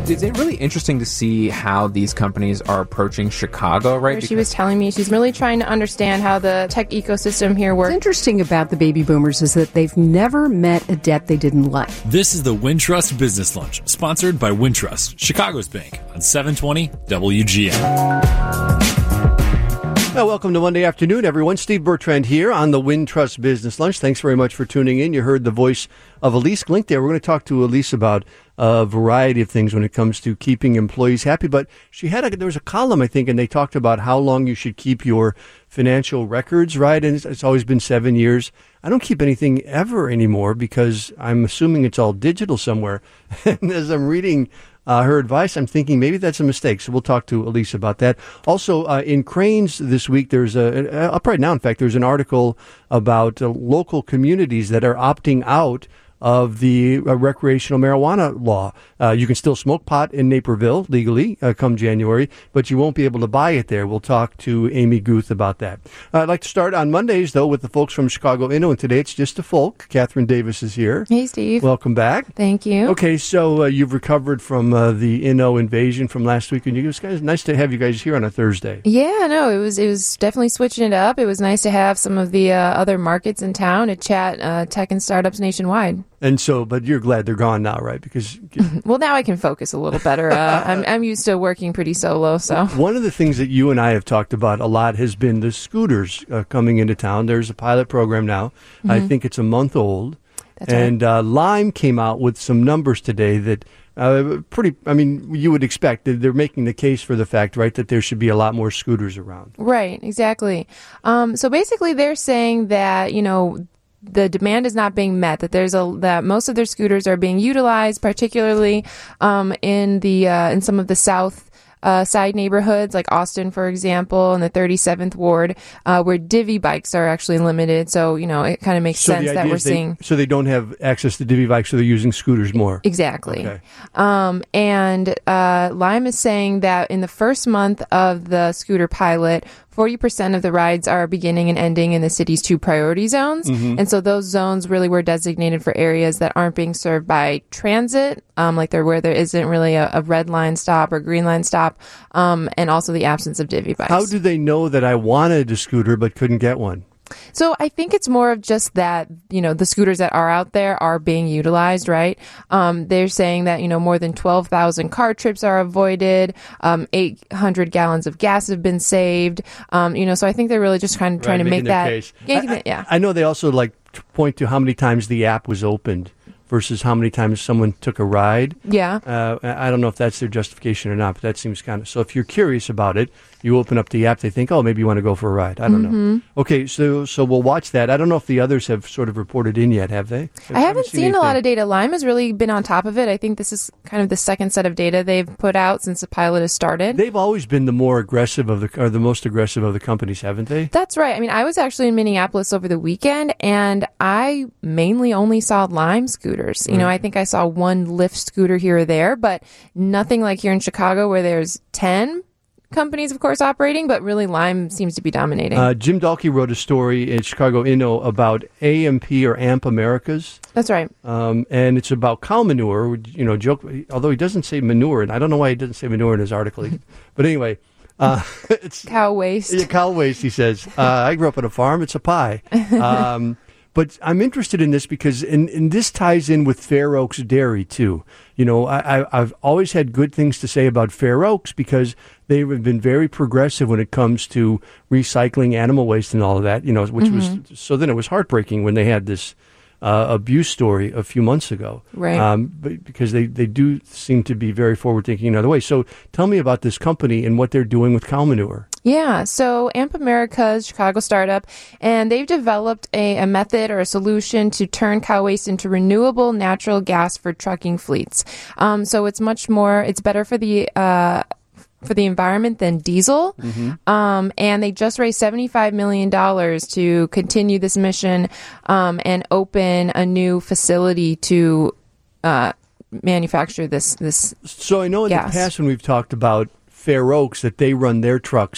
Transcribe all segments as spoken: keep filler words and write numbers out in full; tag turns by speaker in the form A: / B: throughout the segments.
A: It's really interesting to see how these companies are approaching Chicago, right?
B: She was telling me she's really trying to understand how the tech ecosystem here works.
C: What's interesting about the baby boomers is that they've never met a debt they didn't like.
D: This is the Wintrust Business Lunch, sponsored by Wintrust, Chicago's bank, on seven twenty W G N.
E: Well, welcome to Monday afternoon, everyone. Steve Bertrand here on the Wintrust Business Lunch. Thanks very much for tuning in. You heard the voice of Elise Glink there. We're going to talk to Elise about a variety of things when it comes to keeping employees happy. But she had a, there was a column, I think, and they talked about how long you should keep your financial records, right? And it's, it's always been seven years. I don't keep anything ever anymore because I'm assuming it's all digital somewhere. And as I'm reading Uh, her advice, I'm thinking maybe that's a mistake. So we'll talk to Elise about that. Also, uh, in Cranes this week, there's a, uh, up right now, in fact, there's an article about uh, local communities that are opting out of the uh, recreational marijuana law. Uh, you can still smoke pot in Naperville legally uh, come January, but you won't be able to buy it there. We'll talk to Amy Guth about that. Uh, I'd like to start on Mondays, though, with the folks from Chicago Inno, and today it's just a folk. Catherine Davis is here.
B: Hey, Steve.
E: Welcome back.
B: Thank you.
E: Okay, so uh, you've recovered from uh, the Inno invasion from last week, and you guys, nice to have you guys here on a Thursday.
B: Yeah, no, it was it was definitely switching it up. It was nice to have some of the uh, other markets in town to chat uh, tech and startups nationwide.
E: And so, but you're glad they're gone now, right? Because
B: well, now I can focus a little better. Uh, I'm I'm used to working pretty solo. So
E: one of the things that you and I have talked about a lot has been the scooters uh, coming into town. There's a pilot program now. Mm-hmm. I think it's a month old.
B: That's
E: and
B: right.
E: uh, Lime came out with some numbers today that uh, pretty. I mean, you would expect that they're making the case for the fact, right, that there should be a lot more scooters around.
B: Right. Exactly. Um, so basically, they're saying that you know. the demand is not being met, that there's a that most of their scooters are being utilized, particularly um, in the uh, in some of the south uh, side neighborhoods like Austin, for example, in the thirty-seventh ward, uh, where Divvy bikes are actually limited. So you know it kind of makes
E: so
B: sense that we're
E: they,
B: seeing.
E: So they don't have access to Divvy bikes, so they're using scooters more.
B: Exactly.
E: Okay.
B: Um, and uh, Lime is saying that in the first month of the scooter pilot, forty percent of the rides are beginning and ending in the city's two priority zones. Mm-hmm. And so those zones really were designated for areas that aren't being served by transit, um, like there where there isn't really a, a red line stop or green line stop, um, and also the absence of Divvy bikes.
E: How do they know that I wanted a scooter but couldn't get one?
B: So I think it's more of just that, you know, the scooters that are out there are being utilized, right? Um, they're saying that, you know, more than twelve thousand car trips are avoided, um, eight hundred gallons of gas have been saved, um, you know, so I think they're really just kind of trying
E: right,
B: to make that.
E: Case.
B: Yeah,
E: I,
B: yeah.
E: I know they also like to point to how many times the app was opened versus how many times someone took a ride.
B: Yeah.
E: Uh, I don't know if that's their justification or not, but that seems kind of... So if you're curious about it, you open up the app, they think, oh, maybe you want to go for a ride. I don't
B: mm-hmm.
E: know. Okay, so so we'll watch that. I don't know if the others have sort of reported in yet, have they?
B: I, I haven't seen, seen a lot of data. Lime has really been on top of it. I think this is kind of the second set of data they've put out since the pilot has started.
E: They've always been the more aggressive of the, or the most aggressive of the companies, haven't they?
B: That's right. I mean, I was actually in Minneapolis over the weekend, and I mainly only saw Lime scooters. You right. know, I think I saw one Lyft scooter here or there, but nothing like here in Chicago where there's ten companies, of course, operating, but really Lime seems to be dominating.
E: Uh, Jim Dahlke wrote a story in Chicago Inno about A M P or A M P Americas.
B: That's right.
E: Um, and it's about cow manure, you know, joke, although he doesn't say manure, and I don't know why he doesn't say manure in his article. But anyway, uh, it's
B: cow waste.
E: Yeah, cow waste, he says. Uh, I grew up on a farm. It's a pie. Um, But I'm interested in this because, and, and this ties in with Fair Oaks Dairy, too. You know, I, I, I've always had good things to say about Fair Oaks because they have been very progressive when it comes to recycling animal waste and all of that, you know, which mm-hmm. was, so then it was heartbreaking when they had this uh, abuse story a few months ago.
B: Right.
E: Um, but because they, they do seem to be very forward-thinking in other ways. So tell me about this company and what they're doing with cow manure.
B: Yeah, so A M P America's Chicago startup, and they've developed a, a method or a solution to turn cow waste into renewable natural gas for trucking fleets. Um, so it's much more, it's better for the uh, for the environment than diesel. Mm-hmm. Um, and they just raised seventy-five million dollars to continue this mission um, and open a new facility to uh, manufacture this this.
E: So I know in
B: gas.
E: the past when we've talked about Fair Oaks that they run their trucks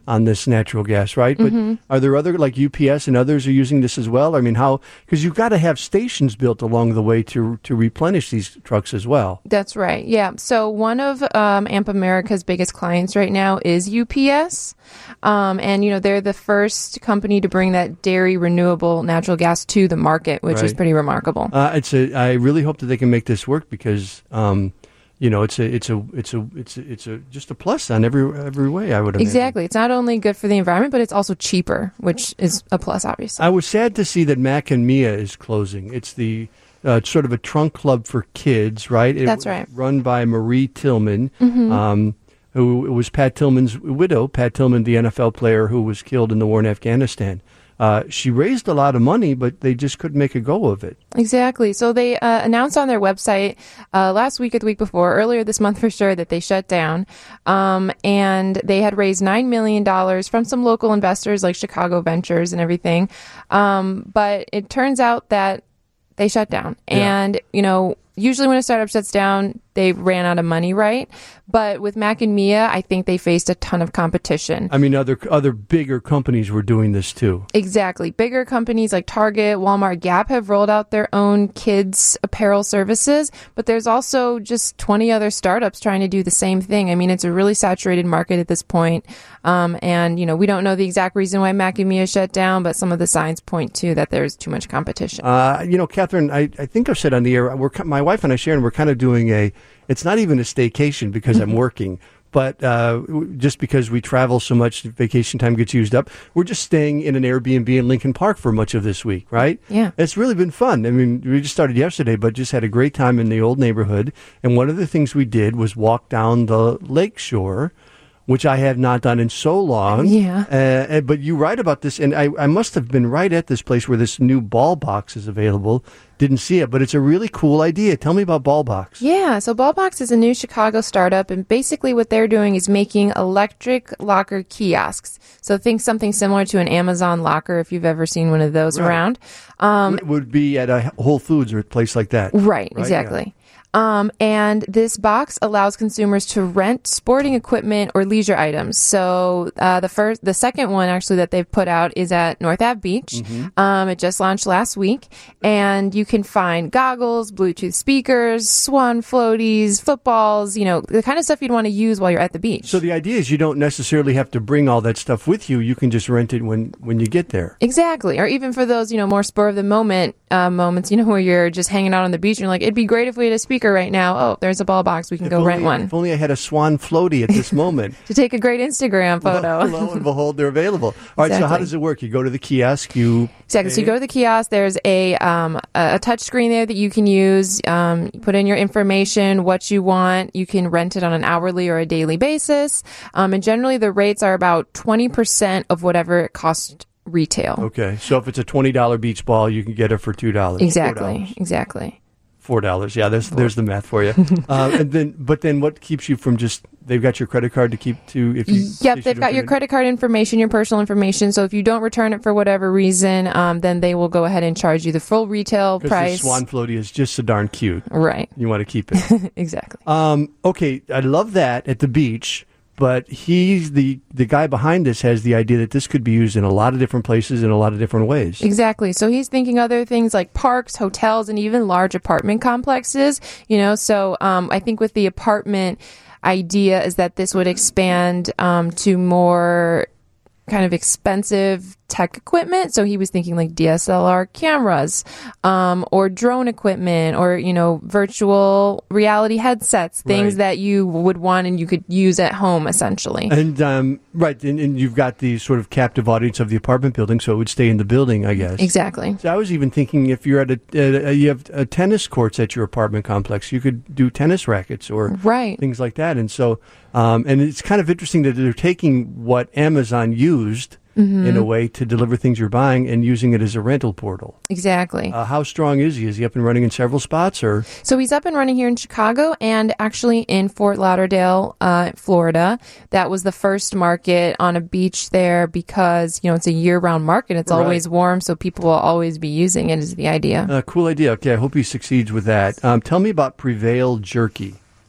E: on this natural gas, right? But
B: Mm-hmm.
E: are there other, like U P S and others are using this as well? I mean, how, because you've got to have stations built along the way to to replenish these trucks as well.
B: That's right. Yeah. So one of um, Amp America's biggest clients right now is U P S. Um, and, you know, they're the first company to bring that dairy renewable natural gas to the market, which is
E: Right.
B: pretty remarkable.
E: Uh, it's a, I really hope that they can make this work because, um, you know, it's a, it's a, it's a, it's a, it's a, just a plus on every every way. I would imagine.
B: Exactly. It's not only good for the environment, but it's also cheaper, which is a plus, obviously.
E: I was sad to see that Mac and Mia is closing. It's the uh, it's sort of a trunk club for kids, right? It
B: That's
E: was
B: right.
E: Run by Marie Tillman,
B: Mm-hmm.
E: um, who was Pat Tillman's widow. Pat Tillman, the N F L player who was killed in the war in Afghanistan. Uh, she raised a lot of money, but they just couldn't make a go of it.
B: Exactly. So they uh, announced on their website uh, last week or the week before, earlier this month for sure, that they shut down. Um, and they had raised nine million dollars from some local investors like Chicago Ventures and everything. Um, but it turns out that they shut down.
E: Yeah.
B: And, you know, usually when a startup shuts down, they ran out of money, right? But with Mac and Mia, I think they faced a ton of competition.
E: I mean, other other bigger companies were doing this too.
B: Exactly. Bigger companies like Target, Walmart, Gap have rolled out their own kids apparel services, but there's also just twenty other startups trying to do the same thing. I mean, it's a really saturated market at this point. Um, and, you know, we don't know the exact reason why Mac and Mia shut down, but some of the signs point to that there's too much competition.
E: Uh, you know, Catherine, I, I think I've said on the air, we're, my wife and I, Sharon, we're kind of doing a, it's not even a staycation because I'm working, but uh, w- just because we travel so much, vacation time gets used up. We're just staying in an Airbnb in Lincoln Park for much of this week, right?
B: Yeah.
E: It's really been fun. I mean, we just started yesterday, but just had a great time in the old neighborhood. And one of the things we did was walk down the lake shore, which I have not done in so long.
B: Yeah.
E: Uh, uh, but you write about this, and I, I must have been right at this place where this new ball box is available. Didn't see it, but it's a really cool idea. Tell me about Ballbox.
B: Yeah, so Ballbox is a new Chicago startup, and basically what they're doing is making electric locker kiosks. So think something similar to an Amazon locker if you've ever seen one of those
E: Right.
B: around. Um,
E: Would- would be at a Whole Foods or a place like that.
B: Right, exactly. Um, and this box allows consumers to rent sporting equipment or leisure items. So uh, the first, the second one actually that they've put out is at North Ave Beach.
E: Mm-hmm.
B: Um, it just launched last week, and you can find goggles, Bluetooth speakers, Swan floaties, footballs. You know, the kind of stuff you'd want to use while you're at the beach.
E: So the idea is you don't necessarily have to bring all that stuff with you. You can just rent it when, when you get there.
B: Exactly. Or even for those, you know, more spur of the moment uh, moments, you know, where you're just hanging out on the beach and you're like, it'd be great if we had a speaker right now. Oh, there's a ball box. We can
E: If
B: go
E: only,
B: rent one
E: If only I had a Swan floaty at this moment.
B: to take a great Instagram photo.
E: Lo, lo and behold, they're available. All right, so how
B: Exactly.
E: does it work? You go to the kiosk, you...
B: Exactly. So you go to the kiosk. There's a um, a, a touch screen there that you can use. Um, you put in your information, what you want. You can rent it on an hourly or a daily basis. Um, and generally, the rates are about twenty percent of whatever it costs retail.
E: Okay, so if it's a twenty dollars beach ball, you can get it for two dollars.
B: Exactly. Exactly.
E: Four dollars. Yeah, there's there's the math for you. uh, and then, but then, what keeps you from just? They've got your credit card to keep to if you.
B: Yep,
E: if
B: they've
E: you
B: got
E: don't
B: your
E: turn it-
B: credit card information, your personal information. So if you don't return it for whatever reason, um, then they will go ahead and charge you the full retail
E: 'Cause
B: price.
E: the Swan floaty is just so darn cute.
B: Right.
E: You want to keep it.
B: Exactly.
E: um, okay, I love that at the beach. But he's the the guy behind this has the idea that this could be used in a lot of different places in a lot of different ways.
B: Exactly. So he's thinking other things like parks, hotels, and even large apartment complexes. You know, so um, I think with the apartment idea is that this would expand um, to more kind of expensive tech equipment. So he was thinking like D S L R cameras, um, or drone equipment, or, you know, virtual reality headsets, things
E: Right.
B: that you would want and you could use at home essentially.
E: And um, right, and, and you've got the sort of captive audience of the apartment building, so it would stay in the building, I guess.
B: Exactly.
E: So I was even thinking if you're at a, uh, you have uh, tennis courts at your apartment complex, you could do tennis rackets or
B: Right.
E: things like that. And so, um, and it's kind of interesting that they're taking what Amazon used
B: Mm-hmm.
E: in a way to deliver things you're buying and using it as a rental portal.
B: Exactly.
E: Uh, how strong is he? Is he up and running in several spots, or?
B: So he's up and running here in Chicago and actually in Fort Lauderdale, uh, Florida. That was the first market on a beach there because, you know, it's a year-round market. It's
E: Right.
B: always warm, so people will always be using it is the idea.
E: Uh, cool idea. Okay, I hope he succeeds with that. Um, tell me about Prevail Jerky.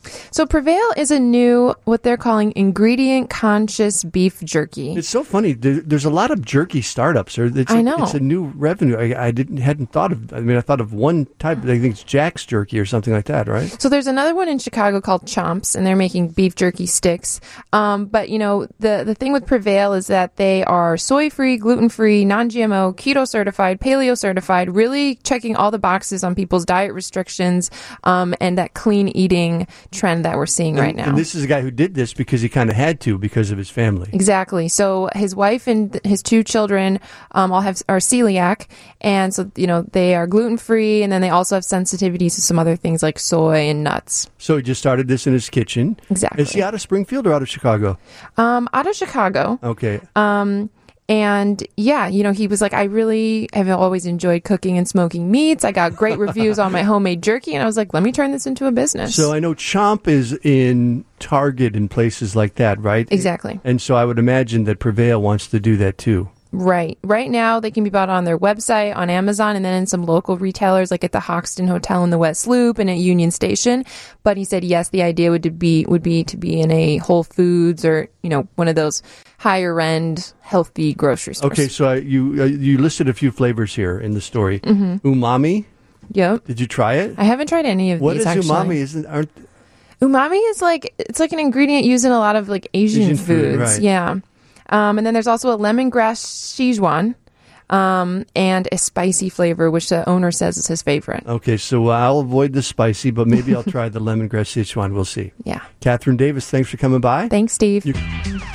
B: So Prevail is a new, what they're calling ingredient conscious beef jerky.
E: It's so funny. There, there's a lot of jerky startups. Or it's
B: I
E: a,
B: know.
E: It's a new revenue. I, I didn't hadn't thought of. I mean, I thought of one type. I think it's Jack's Jerky or something like that, right?
B: So there's another one in Chicago called Chomps, and they're making beef jerky sticks. Um, but, you know, the, the thing with Prevail is that they are soy-free, gluten-free, non-G M O, keto certified, paleo certified, really checking all the boxes on people's diet restrictions um, and that clean eating trend that we're seeing right
E: and,
B: now.
E: And this is a guy who did this because he kind of had to because of his family.
B: Exactly. So his wife and th- his two children um, all have are celiac, and so you know they are gluten free, and then they also have sensitivities to some other things like soy and nuts.
E: So he just started this in his kitchen.
B: Exactly.
E: Is he out of Springfield or out of Chicago?
B: Um, out of Chicago.
E: Okay.
B: Um, and yeah, you know, he was like, I really have always enjoyed cooking and smoking meats. I got great reviews on my homemade jerky, and I was like, let me turn this into a business.
E: So I know Chomp is in Target and places like that, right?
B: Exactly.
E: And so I would imagine that Prevail wants to do that too.
B: Right. Right now, they can be bought on their website, on Amazon, and then in some local retailers like at the Hoxton Hotel in the West Loop and at Union Station. But he said, yes, the idea would be would be to be in a Whole Foods or, you know, one of those higher end, healthy grocery stores.
E: Okay, so I, you uh, you listed a few flavors here in the story.
B: Mm-hmm.
E: Umami.
B: Yep.
E: Did you try it?
B: I haven't tried any of
E: What
B: these,
E: is
B: actually.
E: umami? Isn't aren't
B: Umami is like, it's like an ingredient used in a lot of like Asian,
E: Asian food,
B: foods.
E: right.
B: Yeah. Um, and then there's also a lemongrass Szechuan. Um, and a spicy flavor, which the owner says is his favorite.
E: Okay, so I'll avoid the spicy, but maybe I'll try the lemongrass Sichuan. We'll see.
B: Yeah.
E: Catherine Davis, thanks for coming by.
B: Thanks, Steve.
E: You-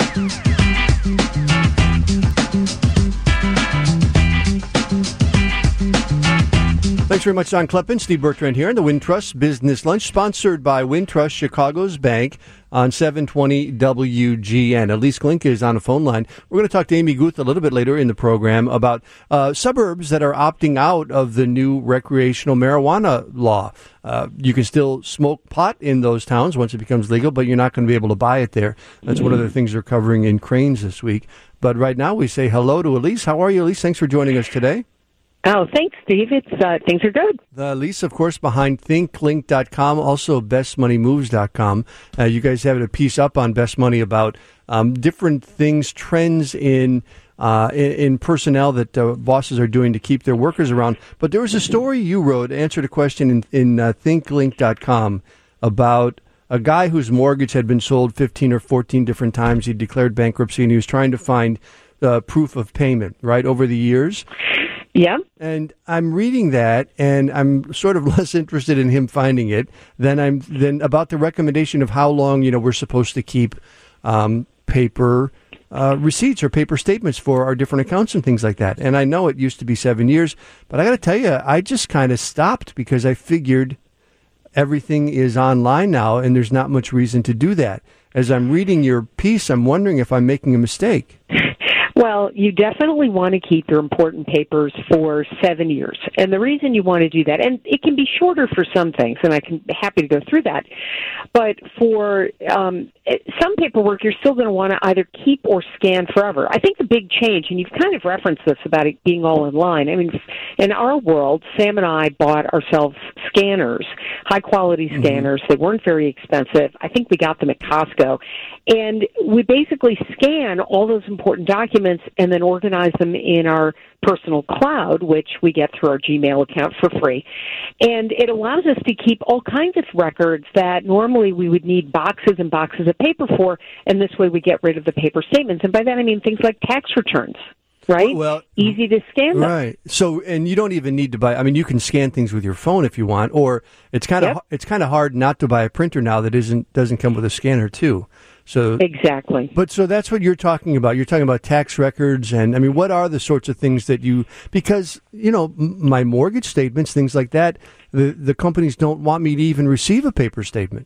E: Thanks very much, Don Kleppen. Steve Bertrand here in the Wintrust Business Lunch, sponsored by Wintrust Chicago's Bank on seven twenty W G N. Elise Glinka is on the phone line. We're going to talk to Amy Guth a little bit later in the program about uh, suburbs that are opting out of the new recreational marijuana law. Uh, you can still smoke pot in those towns once it becomes legal, but you're not going to be able to buy it there. That's one of the things they're covering in Cranes this week. But right now we say hello to Elise. How are you, Elise? Thanks for joining us today.
F: Oh, thanks, Steve. It's uh, things are good.
E: The Elise, of course, behind think link dot com, also best money moves dot com. Uh, you guys have a piece up on Best Money about um, different things, trends in uh, in, in personnel that uh, bosses are doing to keep their workers around. But there was a story you wrote, answered a question in, in uh, think link dot com about a guy whose mortgage had been sold fifteen or fourteen different times. He declared bankruptcy, and he was trying to find uh, proof of payment, right, over the years.
F: Yeah.
E: And I'm reading that, and I'm sort of less interested in him finding it than I'm than about the recommendation of how long, you know, we're supposed to keep um, paper uh, receipts or paper statements for our different accounts and things like that. And I know it used to be seven years, but I got to tell you, I just kind of stopped because I figured everything is online now, and there's not much reason to do that. As I'm reading your piece, I'm wondering if I'm making a mistake.
F: Well, you definitely want to keep your important papers for seven years. And the reason you want to do that, and it can be shorter for some things, and I can be happy to go through that, but for um, some paperwork, you're still going to want to either keep or scan forever. I think the big change, and you've kind of referenced this about it being all in line. I mean, in our world, Sam and I bought ourselves scanners, high-quality mm-hmm. scanners. They weren't very expensive. I think we got them at Costco. And we basically scan all those important documents and then organize them in our personal cloud, which we get through our Gmail account for free. And it allows us to keep all kinds of records that normally we would need boxes and boxes of paper for, and this way we get rid of the paper statements. And by that I mean things like tax returns. Right?
E: Well,
F: easy to scan them.
E: Right. So, and you don't even need to buy, I mean, you can scan things with your phone if you want, or it's kind of,
F: yep.
E: it's kind of hard not to buy a printer now that isn't, doesn't come with a scanner too. So
F: exactly.
E: But so that's what you're talking about. You're talking about tax records, and I mean, what are the sorts of things that you, because, you know, m- my mortgage statements, things like that, the, the companies don't want me to even receive a paper statement.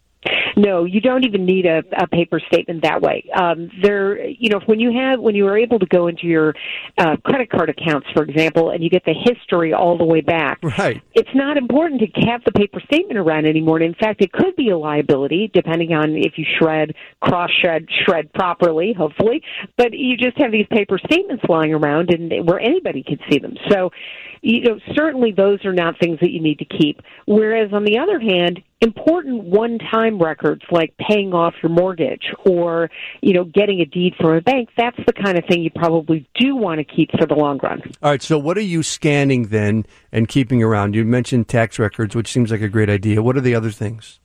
F: No, you don't even need a, a paper statement that way. Um, there, you know, when you have, when you are able to go into your uh, credit card accounts, for example, and you get the history all the way back,
E: right?
F: It's not important to have the paper statement around anymore. And in fact, it could be a liability depending on if you shred, cross shred, shred properly, hopefully. But you just have these paper statements lying around, and where anybody can see them. So you know, certainly those are not things that you need to keep. Whereas on the other hand, important one-time records like paying off your mortgage or, you know, getting a deed from a bank, that's the kind of thing you probably do want to keep for the long run.
E: All right, so what are you scanning then and keeping around? You mentioned tax records, which seems like a great idea. What are the other things?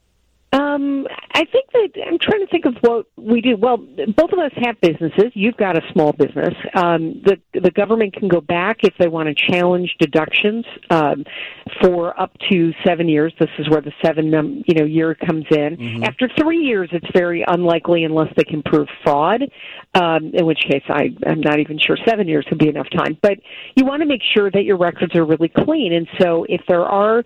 F: Um, I think that I'm trying to think of what we do. Well, both of us have businesses. You've got a small business. Um, the the government can go back if they want to challenge deductions um, for up to seven years. This is where the seven um, you know year comes in. Mm-hmm. After three years, it's very unlikely unless they can prove fraud. Um, in which case, I, I'm not even sure seven years would be enough time. But you want to make sure that your records are really clean. And so, if there are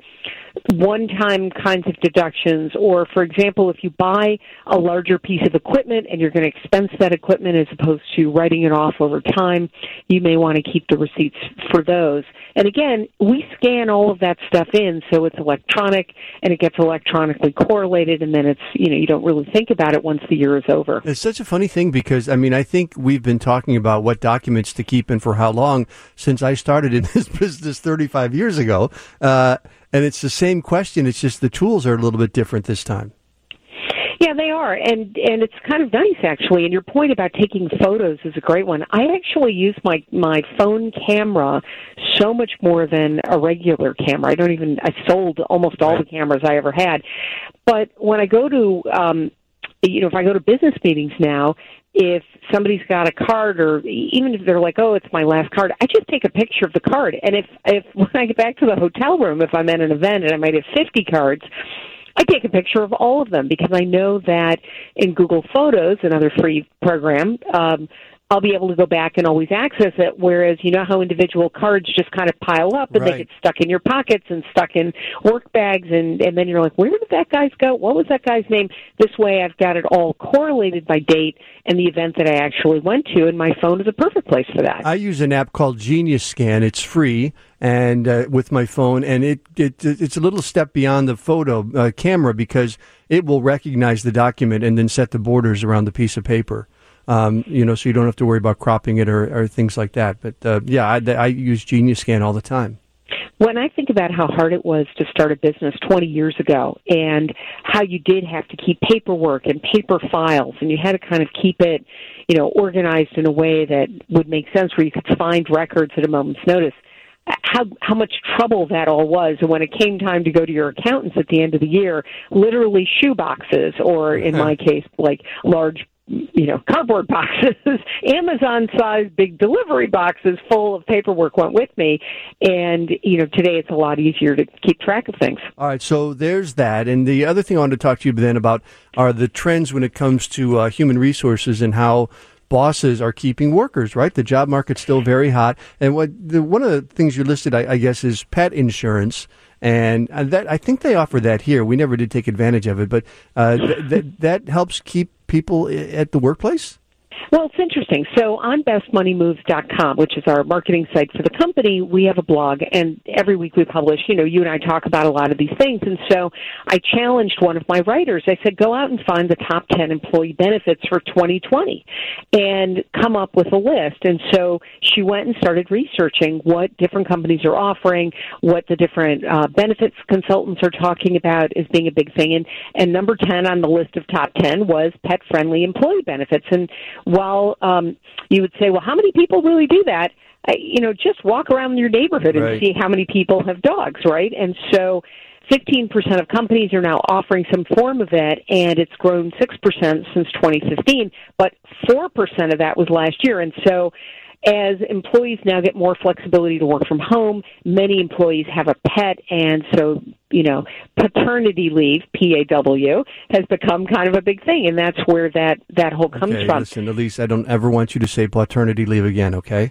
F: one-time kinds of deductions, or, for example, if you buy a larger piece of equipment and you're going to expense that equipment as opposed to writing it off over time, you may want to keep the receipts for those. And again, we scan all of that stuff in, so it's electronic, and it gets electronically correlated, and then it's, you know, you don't really think about it once the year is over.
E: It's such a funny thing because, I mean, I think we've been talking about what documents to keep and for how long since I started in this business thirty-five years ago. Uh, And it's the same question. It's just the tools are a little bit different this time.
F: Yeah, they are, and and it's kind of nice actually. And your point about taking photos is a great one. I actually use my my phone camera so much more than a regular camera. I don't even. I sold almost all the cameras I ever had, but when I go to, um, you know, if I go to business meetings now, if somebody's got a card, or even if they're like, oh, it's my last card, I just take a picture of the card. And if, if when I get back to the hotel room, if I'm at an event and I might have fifty cards, I take a picture of all of them because I know that in Google Photos, another free program, um, I'll be able to go back and always access it, whereas you know how individual cards just kind of pile up and
E: right.
F: they get stuck in your pockets and stuck in work bags, and, and then you're like, where did that guy's go? What was that guy's name? This way I've got it all correlated by date and the event that I actually went to, and my phone is a perfect place for that.
E: I use an app called Genius Scan. It's free, and uh, with my phone, and it, it it's a little step beyond the photo uh, camera because it will recognize the document and then set the borders around the piece of paper. Um, you know, so you don't have to worry about cropping it or, or things like that. But, uh, yeah, I, I use Genius Scan all the time.
F: When I think about how hard it was to start a business twenty years ago and how you did have to keep paperwork and paper files, and you had to kind of keep it, you know, organized in a way that would make sense where you could find records at a moment's notice, how how much trouble that all was. And when it came time to go to your accountants at the end of the year, literally shoe boxes, or in my case, like large you know, cardboard boxes, Amazon-sized big delivery boxes full of paperwork went with me. And, you know, today it's a lot easier to keep track of things.
E: All right, so there's that. And the other thing I wanted to talk to you then about are the trends when it comes to uh, human resources and how bosses are keeping workers, right? The job market's still very hot. And what the, one of the things you listed, I, I guess, is pet insurance. And that I think they offer that here. We never did take advantage of it, but uh, th- th- that helps keep people at the workplace?
F: Well, it's interesting. So on best money moves dot com, which is our marketing site for the company, we have a blog, and every week we publish, you know, you and I talk about a lot of these things. And so I challenged one of my writers. I said, go out and find the top ten employee benefits for twenty twenty and come up with a list. And so she went and started researching what different companies are offering, what the different uh, benefits consultants are talking about as being a big thing. And, and number ten on the list of top ten was pet-friendly employee benefits. And while um, you would say, well, how many people really do that? I, you know, just walk around your neighborhood and
E: right.
F: see how many people have dogs, right? And so fifteen percent of companies are now offering some form of it, and it's grown six percent since twenty fifteen, but four percent of that was last year. And so as employees now get more flexibility to work from home, many employees have a pet, and so, you know, paternity leave, P A W, has become kind of a big thing, and that's where that, that whole comes
E: okay,
F: from.
E: Listen, Elise, I don't ever want you to say paternity leave again, okay?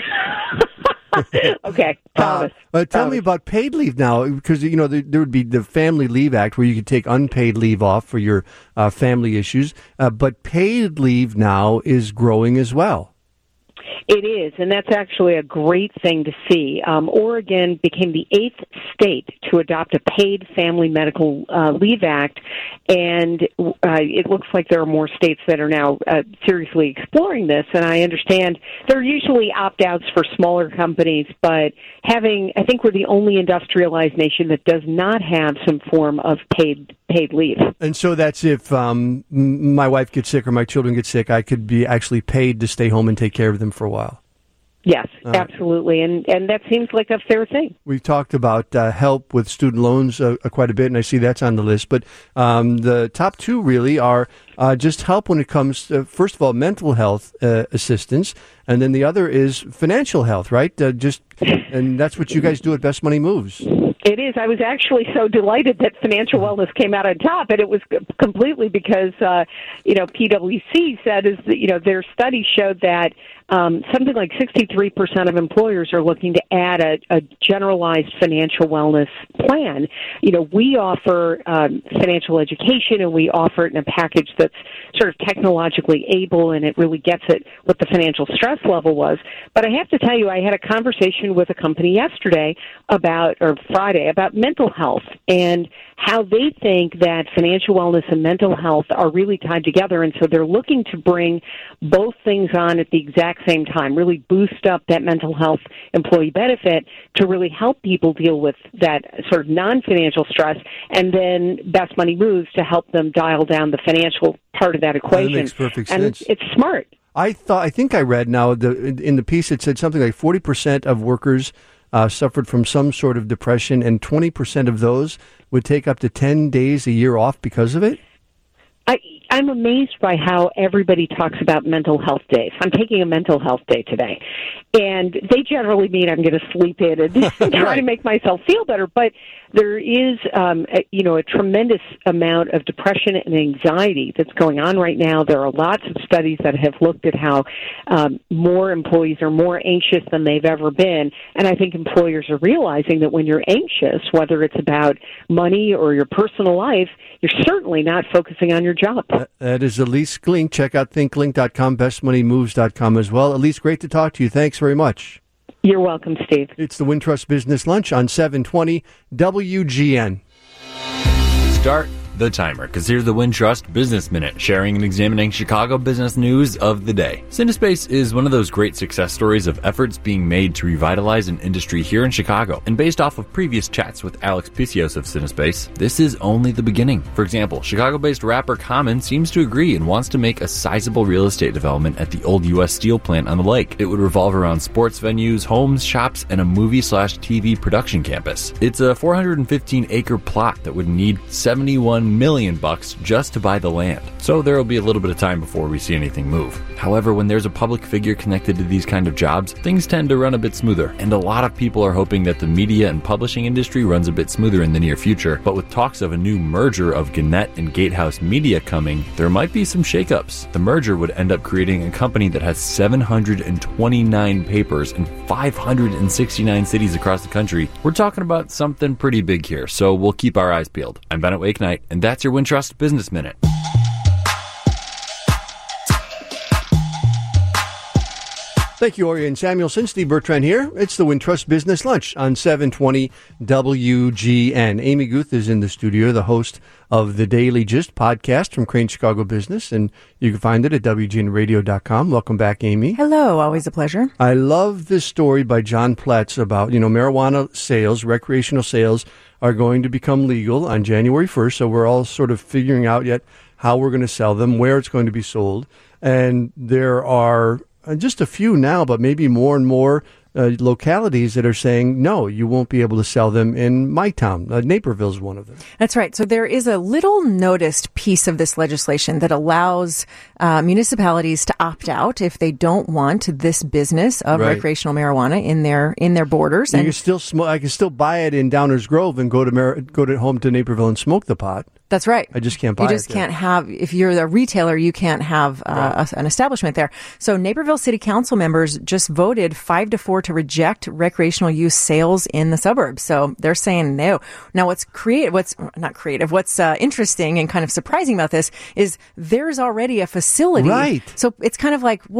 F: Okay, promise.
E: Uh, uh, tell
F: promise.
E: me about paid leave now, because, you know, there, there would be the Family Leave Act where you could take unpaid leave off for your uh, family issues, uh, but paid leave now is growing as well.
F: It is, and that's actually a great thing to see. Um, Oregon became the eighth state to adopt a paid Family Medical uh, Leave Act, and uh, it looks like there are more states that are now uh, seriously exploring this. And I understand there are usually opt-outs for smaller companies, but having, I think we're the only industrialized nation that does not have some form of paid paid leave.
E: And so that's if um, m- my wife gets sick or my children get sick, I could be actually paid to stay home and take care of them for a while.
F: Yes,
E: All right.
F: absolutely, and and that seems like a fair thing.
E: We've talked about uh, help with student loans uh, quite a bit, and I see that's on the list. But um, the top two really are uh, just help when it comes to, first of all, mental health uh, assistance, and then the other is financial health, right? Uh, just and that's what you guys do at Best Money Moves.
F: It is. I was actually so delighted that financial wellness came out on top, and it was completely because, uh, you know, P W C said is that, you know, their study showed that um, something like sixty-three percent of employers are looking to add a, a generalized financial wellness plan. You know, we offer um, financial education, and we offer it in a package that's sort of technologically able, and it really gets at what the financial stress level was. But I have to tell you, I had a conversation with a company yesterday about, or Friday, about mental health and how they think that financial wellness and mental health are really tied together. And so they're looking to bring both things on at the exact same time, really boost up that mental health employee benefit to really help people deal with that sort of non-financial stress, and then Best Money Moves to help them dial down the financial part of that equation.
E: That makes perfect
F: and
E: sense.
F: It's smart.
E: I thought, I think I read now the in the piece it said something like forty percent of workers uh, suffered from some sort of depression, and twenty percent of those would take up to ten days a year off because of it.
F: I, I'm amazed by how everybody talks about mental health days. I'm taking a mental health day today, and they generally mean I'm going to sleep in and try
E: Right.
F: to make myself feel better. But there is, um, a, you know, a tremendous amount of depression and anxiety that's going on right now. There are lots of studies that have looked at how um, more employees are more anxious than they've ever been, and I think employers are realizing that when you're anxious, whether it's about money or your personal life, you're certainly not focusing on your job.
E: That, that is Elise Glink. Check out think link dot com, best money moves dot com as well. Elise, great to talk to you. Thanks very much.
F: You're welcome, Steve.
E: It's the Wintrust Business Lunch on seven twenty W G N.
G: Start the timer, because here's the Wintrust Business Minute, sharing and examining Chicago business news of the day. Cinespace is one of those great success stories of efforts being made to revitalize an industry here in Chicago. And based off of previous chats with Alex Pisios of Cinespace, this is only the beginning. For example, Chicago-based rapper Common seems to agree and wants to make a sizable real estate development at the old U S Steel plant on the lake. It would revolve around sports venues, homes, shops, and a movie slash T V production campus. It's a four hundred fifteen acre plot that would need seventy-one million bucks just to buy the land. So there will be a little bit of time before we see anything move. However, when there's a public figure connected to these kind of jobs, things tend to run a bit smoother. And a lot of people are hoping that the media and publishing industry runs a bit smoother in the near future. But with talks of a new merger of Gannett and Gatehouse Media coming, there might be some shakeups. The merger would end up creating a company that has seven hundred twenty-nine papers in five hundred sixty-nine cities across the country. We're talking about something pretty big here, so we'll keep our eyes peeled. I'm Bennett Wakenight, and that's your Wintrust Business Minute.
E: Thank you, Orion Samuelson. Steve Bertrand here. It's the Wintrust Business Lunch on seven twenty W G N. Amy Guth is in the studio, the host of the Daily Gist podcast from Crane Chicago Business, and you can find it at W G N radio dot com. Welcome back, Amy.
C: Hello, always a pleasure.
E: I love this story by John Platz about, you know, marijuana sales, recreational sales are going to become legal on January first, so we're all sort of figuring out yet how we're going to sell them, where it's going to be sold, and there are Uh, just a few now, but maybe more and more uh, localities that are saying, no, you won't be able to sell them in my town. Uh, Naperville is one of them.
H: That's right. So there is a little noticed piece of this legislation that allows uh, municipalities to opt out if they don't want this business of
E: Right.
H: recreational marijuana in their in their borders.
E: You
H: And
E: can still smoke. I can still buy it in Downers Grove and go to Mar- go to home to Naperville and smoke the pot.
H: that's right.
E: I just can't buy
H: You just
E: it there.
H: can't have, if you're a retailer, you can't have uh, a, an establishment there. So Naperville City Council members just voted five to four to reject recreational use sales in the suburbs. So they're saying no. Now what's creative, what's not creative, what's uh, interesting and kind of surprising about this is there's already a facility.
E: Right.
H: So it's kind of like, well,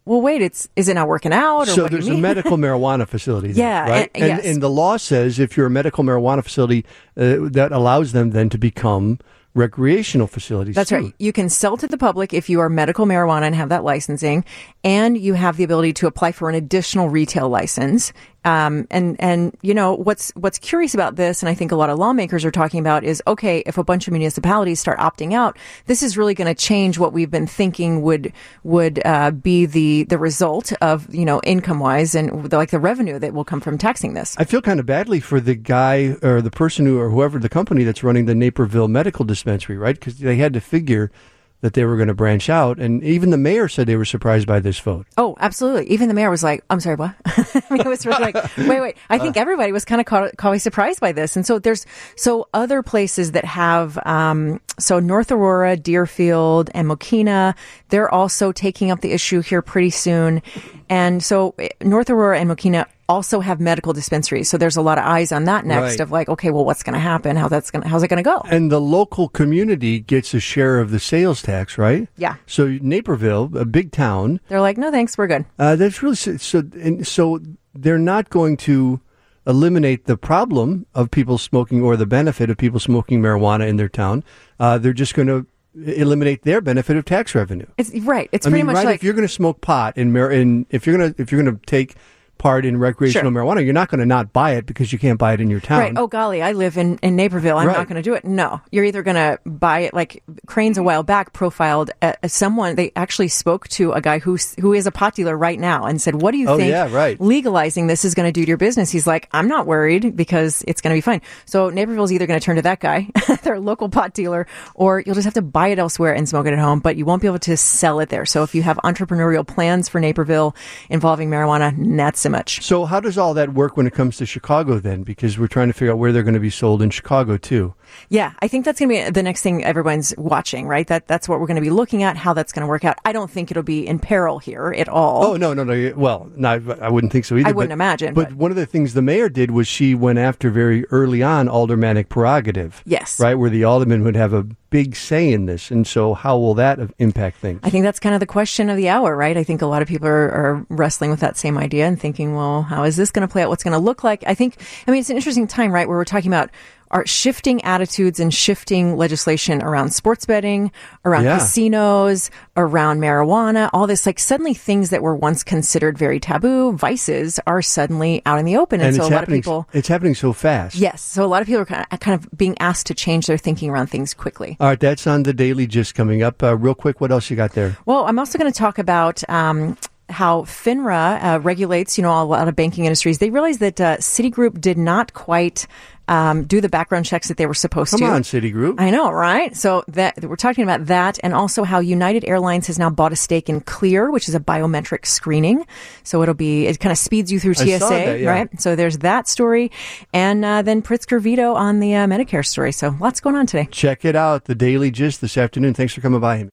H: well, wait, it's is it not working out? Or
E: so
H: what do you
E: there's a
H: mean?
E: medical marijuana facility there,
H: Yeah,
E: right?
H: and-
E: And,
H: yes.
E: and the law says if you're a medical marijuana facility, uh, that allows them then to become recreational facilities.
H: That's
E: too.
H: right. You can sell to the public if you are medical marijuana and have that licensing, and you have the ability to apply for an additional retail license. Um, and, and, you know, what's, what's curious about this, and I think a lot of lawmakers are talking about is, okay, if a bunch of municipalities start opting out, this is really going to change what we've been thinking would, would, uh, be the, the result of, you know, income wise and the, like the revenue that will come from taxing this.
E: I feel kind of badly for the guy or the person who, or whoever the company that's running the Naperville Medical Dispensary, right? Because they had to figure that they were going to branch out. And even the mayor said they were surprised by this vote.
H: Oh, absolutely. Even the mayor was like, I'm sorry, what? I mean, it was really like, wait, wait. I think everybody was kind of caught, caught surprised by this. And so there's, so other places that have, um, so North Aurora, Deerfield, and Mokina, they're also taking up the issue here pretty soon. And so North Aurora and Mokina also have medical dispensaries. So there's a lot of eyes on that next
E: Right.
H: of like, okay, well, what's going to happen? How that's going to, how's it going to go?
E: And the local community gets a share of the sales tax, right?
H: Yeah.
E: So Naperville, a big town,
H: They're like, no, thanks. We're good.
E: uh, that's really so. So, and so they're not going to eliminate the problem of people smoking or the benefit of people smoking marijuana in their town. Uh, they're just going to eliminate their benefit of tax revenue.
H: It's right. It's
E: I
H: pretty
E: mean,
H: much
E: right?
H: like,
E: If you're going to smoke pot in, mar- in if you're going to if you're going to take part in recreational
H: Sure.
E: marijuana, you're not going to not buy it because you can't buy it in your town.
H: right. Oh, golly, I live in, in Naperville. I'm
E: Right.
H: not going to do it. No, you're either going to buy it. Like Cranes a while back profiled uh, someone. They actually spoke to a guy who who is a pot dealer right now and said, "What do you
E: Oh,
H: think
E: yeah, right.
H: legalizing this is going to do to your business?" He's like, "I'm not worried because it's going to be fine." So Naperville's either going to turn to that guy, their local pot dealer, or you'll just have to buy it elsewhere and smoke it at home. But you won't be able to sell it there. So if you have entrepreneurial plans for Naperville involving marijuana, not so much.
E: So how does all that work when it comes to Chicago then? Because we're trying to figure out where they're going to be sold in Chicago too.
H: Yeah, I think that's going to be the next thing everyone's watching, right? That that's what we're going to be looking at, how that's going to work out. I don't think it'll be in peril here at all.
E: Oh, no, no, no. Well, no, I wouldn't think so either.
H: I wouldn't
E: but,
H: imagine,
E: But,
H: but-
E: one of the things the mayor did was she went after very early on aldermanic prerogative.
H: Yes.
E: Right, where the alderman would have a big say in this. And so how will that impact things?
H: I think that's kind of the question of the hour, right? I think a lot of people are, are wrestling with that same idea and thinking, well, how is this going to play out? What's going to look like? I think, I mean, it's an interesting time, right? Where we're talking about our shifting attitudes and shifting legislation around sports betting, around
E: Yeah.
H: casinos, around marijuana, all this, like suddenly things that were once considered very taboo, vices are suddenly out in the open. And,
E: And
H: so
E: it's
H: a lot of
E: happening,
H: people,
E: it's happening so fast.
H: yes. So a lot of people are kind of, kind of being asked to change their thinking around things quickly.
E: All right, that's on the Daily Gist coming up. Uh, real quick, what else you got there?
H: Well, I'm also going to talk about um, how FINRA uh, regulates, you know, a lot of banking industries. They realized that uh, Citigroup did not quite um, do the background checks that they were supposed
E: Come
H: to.
E: on, Citigroup.
H: I know, right? So that we're talking about that, and also how United Airlines has now bought a stake in Clear, which is a biometric screening. So it'll be it kind of speeds you through
E: I
H: T S A,
E: saw that, yeah.
H: right? So there's that story, and uh, then Pritzker veto on the uh, Medicare story. So lots going on today.
E: Check it out, the Daily Gist this afternoon. Thanks for coming by.